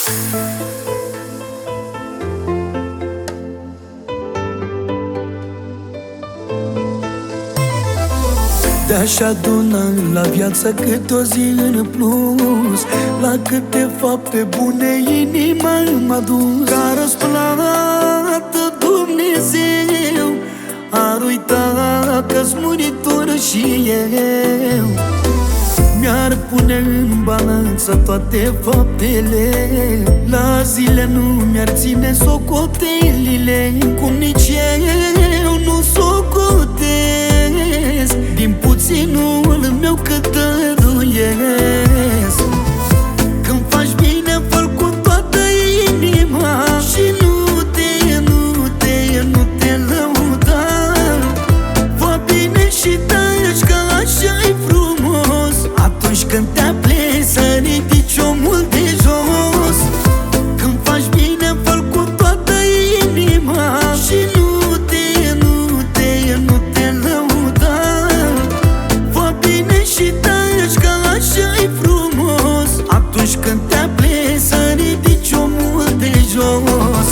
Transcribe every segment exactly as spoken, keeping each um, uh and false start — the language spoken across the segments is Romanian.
Te-aș aduna la viață câte o zi în plus, la câte fapte bune inima m-a dus. Ca răsplată Dumnezeu ar uita că-s muritor și eu. Mi-ar pune în balanță toate faptele, la zile nu mi-ar ține socotelile, cum nici eu nu socotesc din puținul meu cât dăruiesc. Când faci bine, fă-l cu toată inima și nu te, nu te, nu te lăuda. Fă bine și taci că așa-i frumos. Atunci când te apleci să ridici omul de jos. Când faci bine, fă-l cu toată inima și nu te, nu te, nu te lăuda. Fă bine și taci că așa-i frumos. Atunci când te apleci să ridici omul de jos.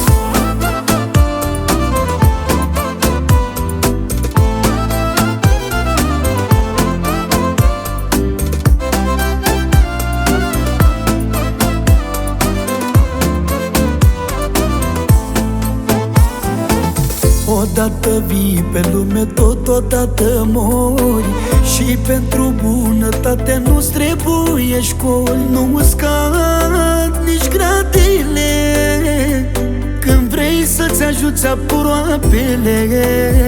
Odată vii pe lume, totodată mori, și pentru bunătate nu-ți trebuie școli. Nu scad nici gradele când vrei să-ți ajuți aproapele.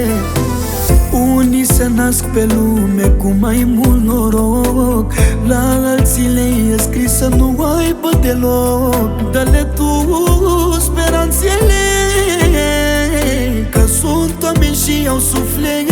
Unii se nasc pe lume cu mai mult noroc, la alții le e scris să nu aibă deloc. Dă-le tu speranțele, că sunt oameni și au suflet.